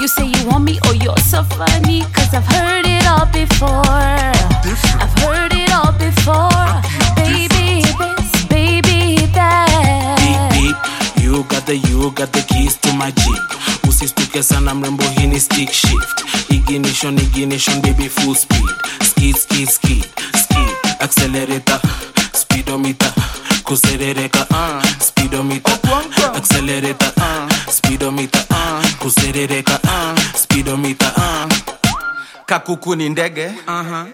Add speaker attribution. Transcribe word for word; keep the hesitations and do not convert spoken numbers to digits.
Speaker 1: You say you want me, oh you're so funny, cause I've heard it all before. I've heard it all before. Baby this, baby that.
Speaker 2: Beep beep, you got the, you got the keys to my Jeep. Usistuke sana mrembo, hini stick shift. Ignition, ignition, baby full speed. Skid, skid, skid, skid. Accelerator, speedometer. Kuserereka, uh, speedometer. Accelerator, uh, speedometer. Uh, kuserereka, uh, speedometer. Uh.
Speaker 3: Kakuku ni ndege.
Speaker 2: Uh-huh.